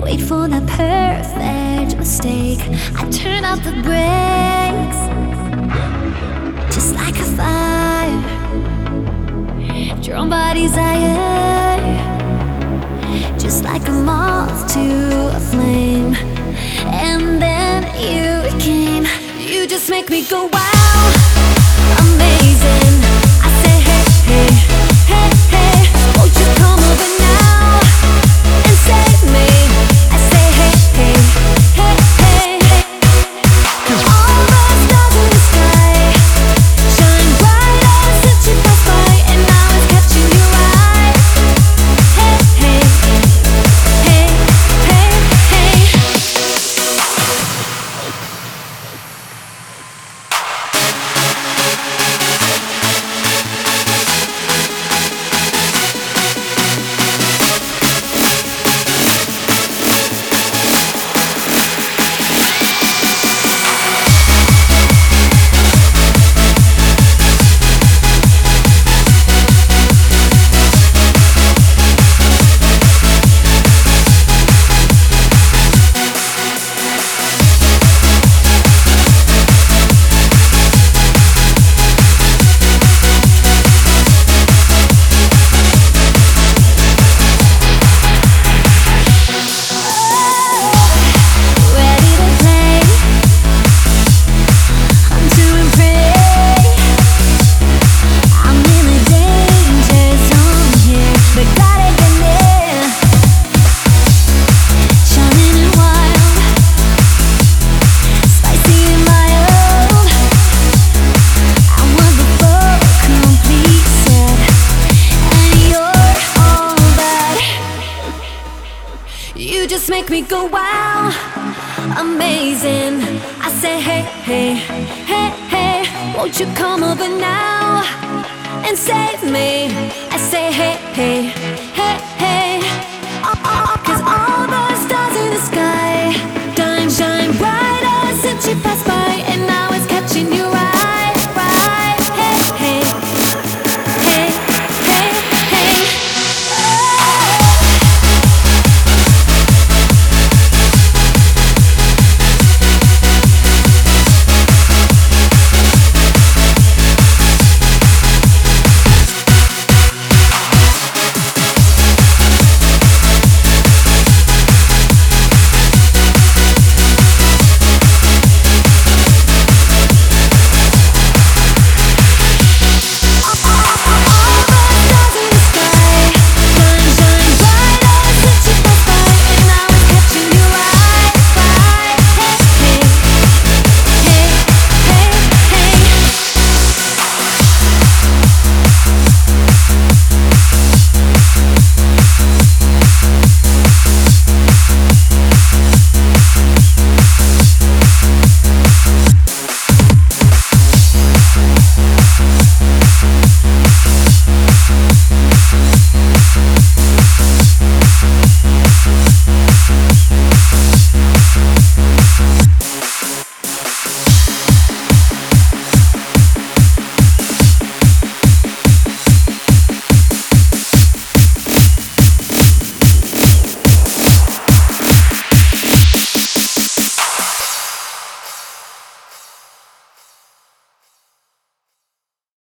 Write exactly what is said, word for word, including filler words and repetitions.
wait for that perfect mistake. I turn out the brakes, just like a fire, drawn by desire, just like a moth to a flame. And then you came, you just make me go wow, amazing. I say hey, hey, hey, hey, won't you come over now and save me? I say hey, hey, hey, hey, hey. All the stars in the sky shine brighter since you passed by, and now it's catching your eye. Hey, hey, hey, hey, hey. You just make me go wow, amazing. I say hey, hey, hey, hey, won't you come over now and save me? I say hey, hey, hey, hey.